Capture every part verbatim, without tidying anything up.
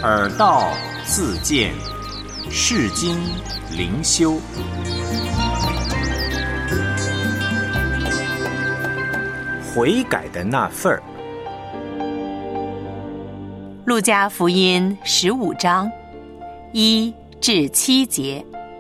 耳道自见，世经灵修。悔改的那份儿。 路加福音十五章一至七节。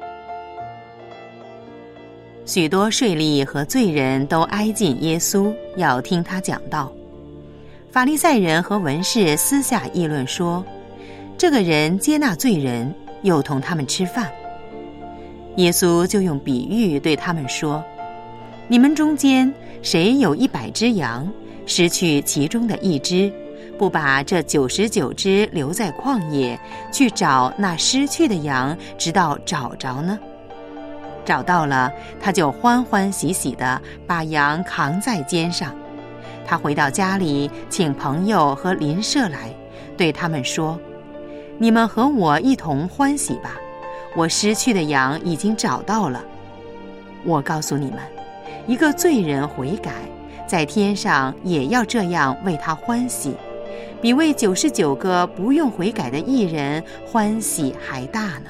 许多税吏和罪人都挨近耶稣，要听他讲道。法利赛人和文士私下议论说，这个人接纳罪人，又同他们吃饭。耶稣就用比喻对他们说，你们中间谁有一百只羊，失去其中的一只，不把这九十九只留在旷野，去找那失去的羊，直到找着呢？找到了，他就欢欢喜喜地把羊扛在肩上。他回到家里，请朋友和邻舍来，对他们说，你们和我一同欢喜吧，我失去的羊已经找到了。我告诉你们，一个罪人悔改，在天上也要这样为他欢喜，比为九十九个不用悔改的义人欢喜还大呢。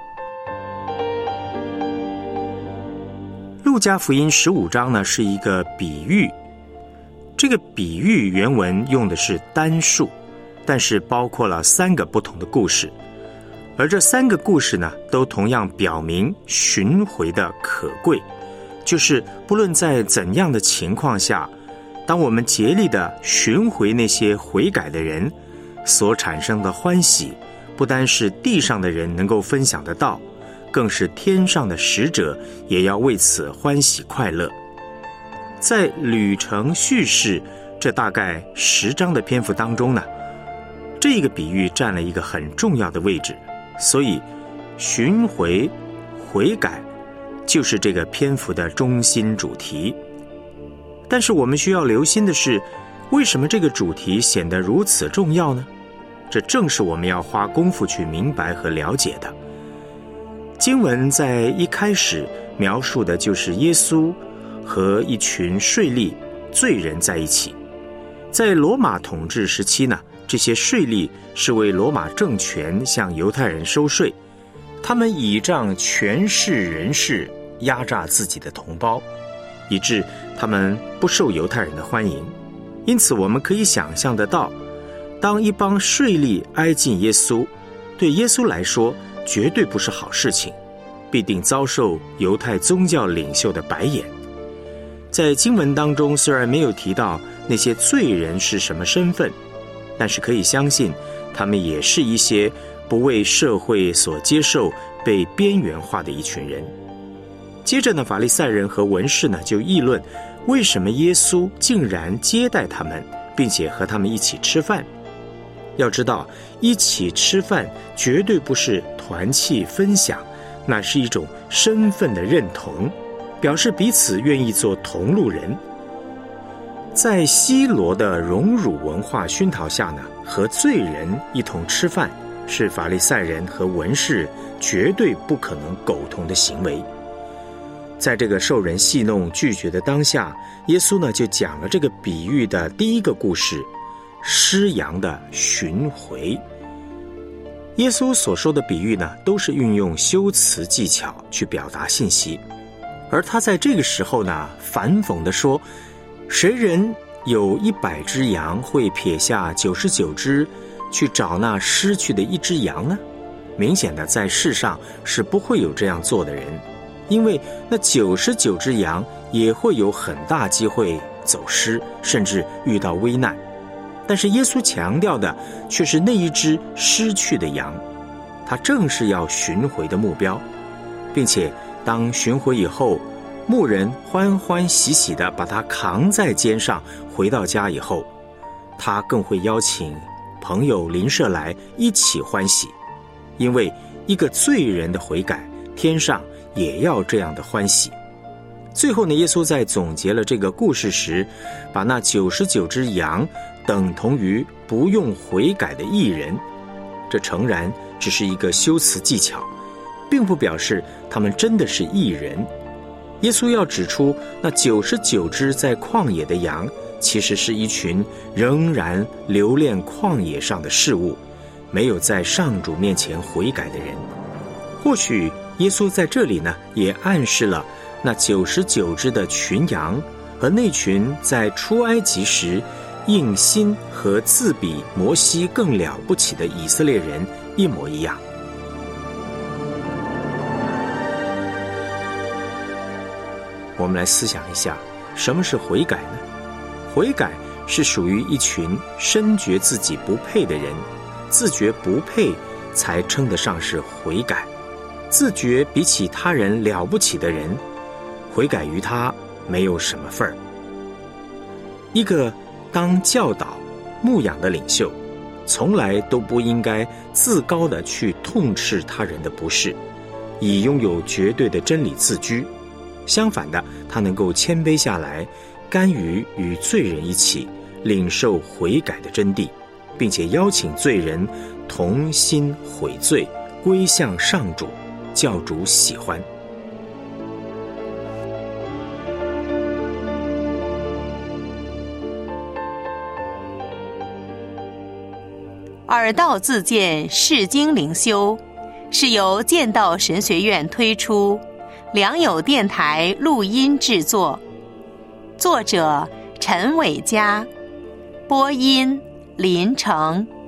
路加福音十五章呢是一个比喻，这个比喻原文用的是单数，但是包括了三个不同的故事，而这三个故事呢都同样表明寻回的可贵，就是不论在怎样的情况下，当我们竭力地寻回那些悔改的人，所产生的欢喜，不单是地上的人能够分享得到，更是天上的使者也要为此欢喜快乐。在旅程叙事这大概十章的篇幅当中呢，这个比喻占了一个很重要的位置，所以寻回悔改就是这个篇幅的中心主题。但是我们需要留心的是，为什么这个主题显得如此重要呢？这正是我们要花功夫去明白和了解的。经文在一开始描述的就是耶稣和一群税吏罪人在一起。在罗马统治时期呢，这些税吏是为罗马政权向犹太人收税，他们倚仗权势人士压榨自己的同胞，以致他们不受犹太人的欢迎。因此我们可以想象得到，当一帮税吏挨近耶稣，对耶稣来说绝对不是好事情，必定遭受犹太宗教领袖的白眼。在经文当中虽然没有提到那些罪人是什么身份，但是可以相信他们也是一些不为社会所接受、被边缘化的一群人。接着呢，法利赛人和文士呢就议论，为什么耶稣竟然接待他们，并且和他们一起吃饭。要知道，一起吃饭绝对不是团契分享，那是一种身份的认同，表示彼此愿意做同路人。在希罗的荣辱文化熏陶下呢，和罪人一同吃饭是法利赛人和文士绝对不可能苟同的行为。在这个受人戏弄拒绝的当下，耶稣呢就讲了这个比喻的第一个故事，失羊的寻回。耶稣所说的比喻呢，都是运用修辞技巧去表达信息，而他在这个时候呢，反讽地说，谁人有一百只羊，会撇下九十九只去找那失去的一只羊呢？明显的，在世上是不会有这样做的人，因为那九十九只羊也会有很大机会走失，甚至遇到危难。但是耶稣强调的却是那一只失去的羊，他正是要寻回的目标，并且当寻回以后，牧人欢欢喜喜地把他扛在肩上，回到家以后，他更会邀请朋友邻舍来一起欢喜，因为一个罪人的悔改，天上也要这样的欢喜。最后呢，耶稣在总结了这个故事时，把那九十九只羊等同于不用悔改的义人，这诚然只是一个修辞技巧，并不表示他们真的是义人。耶稣要指出，那九十九只在旷野的羊，其实是一群仍然留恋旷野上的事物， 没有在上主面前悔改的人。或许耶稣在这里呢，也暗示了那九十九只的群羊和那群在出埃及时硬心和自比摩西更了不起的以色列人一模一样。我们来思想一下，什么是悔改呢？悔改是属于一群深觉自己不配的人，自觉不配才称得上是悔改。自觉比起他人了不起的人，悔改于他没有什么份儿。一个当教导、牧养的领袖，从来都不应该自高地去痛斥他人的不是，以拥有绝对的真理自居。相反的，他能够谦卑下来，甘于与罪人一起领受悔改的真谛，并且邀请罪人同心悔罪，归向上主，教主喜欢。 耳道自荐释经灵修是由剑道神学院推出，良友电台录音制作，作者陈伟嘉，播音林成。